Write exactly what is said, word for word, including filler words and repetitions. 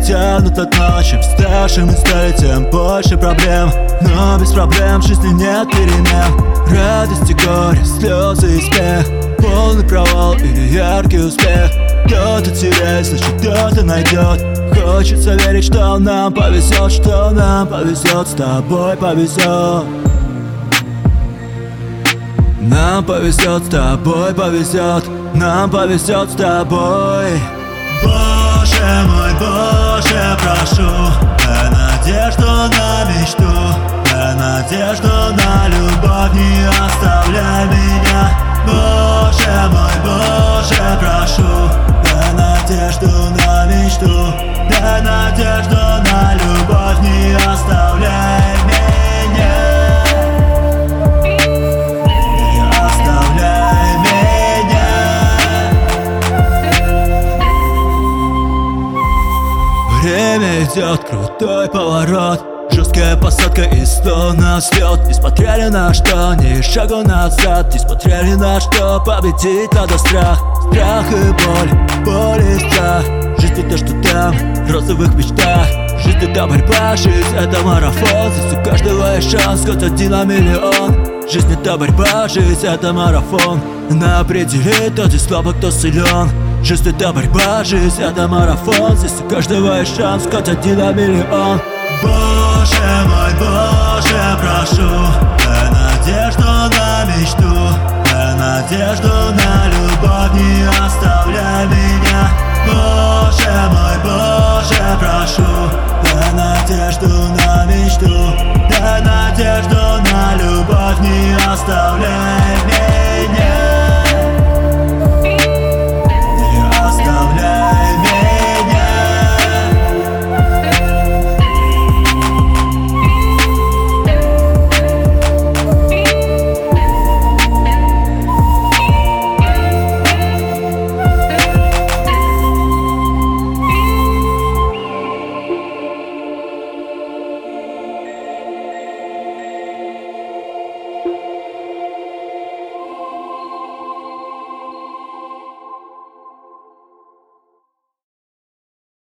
тянут от ночи. Чем старше мы стали, тем больше проблем. Но без проблем в жизни нет перемен. Радость и горе, слезы и смех, полный провал или яркий успех. Кто-то теряет, значит кто-то найдет. Хочется верить, что нам повезет, что нам повезет, с тобой повезет. Нам повезет, с тобой повезет, нам повезет с тобой. Боже мой, Боже, прошу, дай надежду на мечту, дай надежду на любовь, не оставляй меня. Боже мой, Боже, прошу, дай надежду на мечту, дай надежду на любовь, не оставляй меня. Не оставляй меня. Время идет, крутой поворот, жесткая посадка и сто на взлет. Не смотрели на что, ни шагу назад. Не смотрели на что, победить надо страх. Страх и боль, боль и страх. Жизнь это что там, в розовых мечтах. Жизнь это борьба, жизнь это марафон. Здесь у каждого есть шанс, хоть один на миллион. Жизнь это борьба, жизнь это марафон. Она определит, кто здесь слабо, кто силен. Жизнь это борьба, жизнь это марафон. Здесь у каждого есть шанс, хоть один на миллион. Боже мой, Боже, прошу, дай надежду на мечту, дай надежду на любовь, не оставляй меня. Боже мой, Боже, прошу, дай надежду на мечту, дай надежду на любовь, не оставляй.